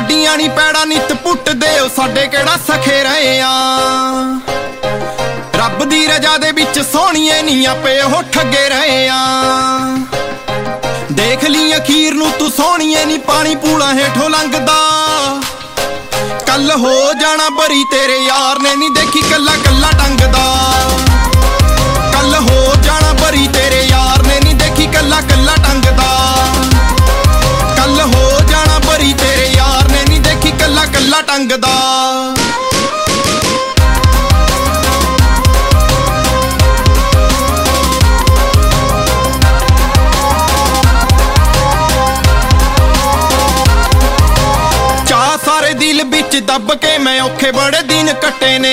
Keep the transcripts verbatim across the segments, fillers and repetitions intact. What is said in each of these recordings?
ਸਾਡੀਆਂ ਨੀ ਪੈੜਾ ਨਿੱਤ ਪੁੱਟਦੇ ਓ ਸਾਡੇ ਕਿਹੜਾ ਸਖੇ ਰਹੇ ਆ। ਰੱਬ ਦੀ ਰਜ਼ਾ ਦੇ ਵਿੱਚ ਸੋਹਣੀਏ ਨੀ ਆਪੇ ਉਹ ਠੱਗੇ ਰਹੇ ਆ। ਦੇਖ ਲਈ ਅਖੀਰ ਨੂੰ ਤੂੰ ਸੋਹਣੀਏ ਨੀ ਪਾਣੀ ਪੂਲਾ ਹੇਠੋਂ ਲੰਘਦਾ। ਕੱਲ ਹੋ ਜਾਣਾ ਬਰੀ ਤੇਰੇ ਯਾਰ ਨੇ ਨੀ ਦੇਖੀ ਕੱਲਾ ਕੱਲਾ ਟੰਗਦਾ। ਕੱਲ ਹੋ ਜਾਣਾ ਬਰੀ ਤੇਰੇ ਯਾਰ ਨੇ ਨੀ ਦੇਖੀ ਕੱਲਾ ਕੱਲਾ ਟੰਗਦਾ। ਕੱਲ ਹੋ ਜਾਣਾ ਬਰੀ ਤੇਰੇ ਯਾਰ ਨੇ ਨੀ ਦੇਖੀ ਕੱਲਾ ਕੱਲਾ ਟੰਗਦਾ। ਚਾਹ ਸਾਰੇ ਦਿਲ ਵਿੱਚ ਦੱਬ ਕੇ ਮੈਂ ਔਖੇ ਬੜੇ ਦਿਨ ਕੱਟੇ ਨੇ।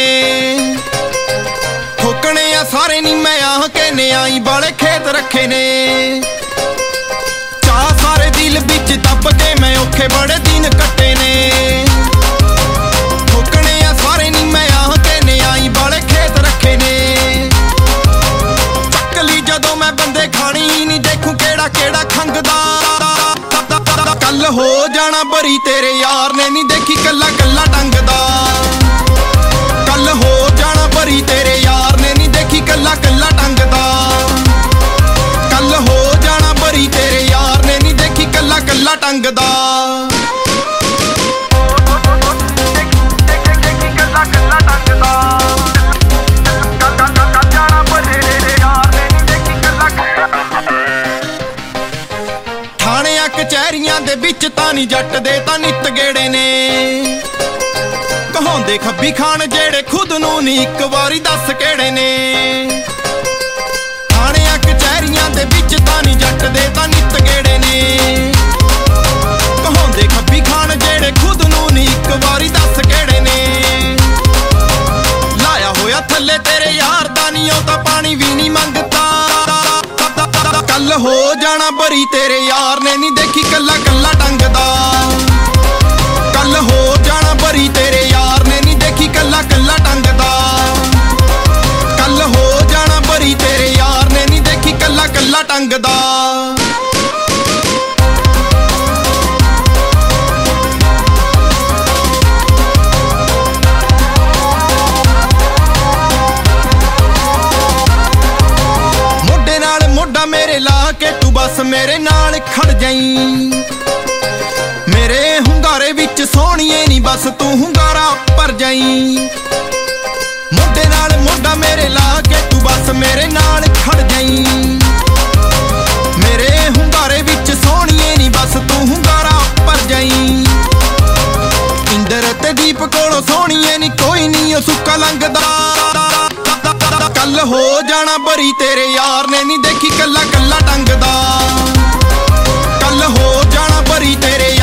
ਠੋਕਣੇ ਆ ਸਾਰੇ ਨੀ ਮੈਂ ਆਹ ਕੇ ਨਿਆਈ ਵਾਲੇ ਖੇਤ ਰੱਖੇ ਨੇ। ਚਾਹ ਸਾਰੇ ਦਿਲ ਵਿੱਚ ਦੱਬ ਕੇ ਮੈਂ ਔਖੇ ਬੜੇ ਦਿਨ ਕੱਟੇ ਨੇ। ਠੋਕਣੇ ਆ ਸਾਰੇ ਨੀ ਮੈਂ ਆਹ ਕੇ ਨਿਆਈ ਵਾਲੇ ਖੇਤ ਰੱਖੇ ਨੇ। ਚੱਕ ਲਈ ਜਦੋਂ ਮੈਂ ਬੰਦੇ ਖਾਣੀ ਨੀ ਦੇਖੂ ਕਿਹੜਾ ਕਿਹੜਾ ਖੰਗਦਾ। ਕੱਲ ਹੋ ਜਾਣਾ ਬਰੀ ਤੇਰੇ ਯਾਰ ਨੇ ਨੀ ਦੇਖੀ ਕੱਲਾ ਕੱਲਾ ਟੰਗਦਾ। ਕੱਲ ਹੋ ਜਾਣਾ ਬਰੀ ਤੇਰੇ ਯਾਰ ਨੇ ਨੀ ਦੇਖੀ ਕੱਲਾ ਕੱਲਾ ਟੰਗਦਾ। ਕੱਲ ਹੋ ਜਾਣਾ ਬਰੀ ਤੇਰੇ ਯਾਰ ਨੇ ਨੀ ਦੇਖੀ ਕੱਲਾ ਕੱਲਾ ਟੰਗਦਾ। ਥਾਣਿਆਂ ਕਚਹਿਰੀਆਂ ਦੇ ਵਿੱਚ ਤਾਂ ਨੀ ਜੱਟ ਦੇ ਤਾਂ ਨਿੱਤ ਗੇੜੇ ਨੇ। ਕਹਾਉਂਦੇ ਖੱਬੀ ਖਾਨ ਜਿਹੜੇ ਖੁਦ ਨੂੰ ਨੀ ਇੱਕ ਵਾਰੀ ਦੱਸ ਕਿਹੜੇ ਨੇ। ਥਾਣਿਆਂ ਕਚਹਿਰੀਆਂ ਦੇ ਵਿੱਚ ਤਾਂ ਨੀ ਜੱਟ ਦੇ ਤਾਂ ਨਿੱਤ ਗੇੜੇ ਨੇ। ਕਹਾਉਂਦੇ ਖੱਬੀ ਖਾਨ ਜਿਹੜੇ ਖੁਦ ਨੂੰ ਨੀ ਇੱਕ ਵਾਰੀ ਦੱਸ ਕਿਹੜੇ ਨੇ। ਲਾਇਆ ਹੋਇਆ ਥੱਲੇ ਤੇਰੇ ਯਾਰ ਦਾ ਨੀ ਉਹ ਤਾਂ ਪਾਣੀ ਵੀ ਨੀ ਮੰਗਦਾ। ਕੱਲ ਹੋ ਜਾਣਾ ਬਰੀ ਤੇਰੇ ਯਾਰ ਨੇ ਨੀ ਦੇਖੀ ਕੱਲਾ ਕੱਲਾ ਟੰਗਦਾ। ਕੱਲ ਹੋ ਜਾਣਾ ਬਰੀ ਤੇਰੇ ਯਾਰ ਨੇ ਨੀ ਦੇਖੀ ਕੱਲਾ ਕੱਲਾ ਟੰਗਦਾ। ਕੱਲ ਹੋ ਜਾਣਾ ਬਰੀ ਤੇਰੇ ਯਾਰ ਨੇ ਨੀ ਦੇਖੀ ਕੱਲਾ ਕੱਲਾ ਟੰਗਦਾ। ਮੋਢੇ ਨਾਲ ਮੋਢਾ ਮੇਰੇ ਲਾ ਕੇ ਤੂੰ ਬਸ ਮੇਰੇ ਨਾਲ ਖੜ ਜਾਈਂ। ਮੇਰੇ ਹੁੰਗਾਰੇ ਵਿੱਚ ਸੋਹਣੀਏ ਨੀ ਬਸ ਤੂੰ ਹੁੰਗਾਰਾ ਭਰ ਜਾਈਂ। ਮੋਢੇ ਨਾਲ ਮੋਢਾ ਮੇਰੇ ਲਾ ਕੇ ਤੂੰ ਬਸ ਮੇਰੇ ਨਾਲ ਖੜ ਜਾਈਂ। ਮੇਰੇ ਹੁੰਗਾਰੇ ਵਿੱਚ ਸੋਹਣੀਏ ਨੀ ਬਸ ਤੂੰ ਹੁੰਗਾਰਾ ਭਰ ਜਾਈਂ। ਇੰਦਰ ਤੇ ਦੀਪ ਕੋਲੋਂ ਸੋਹਣੀਏ ਨੀ ਕੋਈ ਨੀ ਉਹ ਸੁੱਕਾ ਲੰਘਦਾ। ਕੱਲ ਹੋ ਜਾਣਾ ਬਰੀ ਤੇਰੇ ਯਾਰ ਨੇ ਨੀ ਦੇਖੀ ਕੱਲਾ ਕੱਲਾ ਟੰਗਦਾ। ਕੱਲ ਹੋ ਜਾਣਾ ਬਰੀ ਤੇਰੇ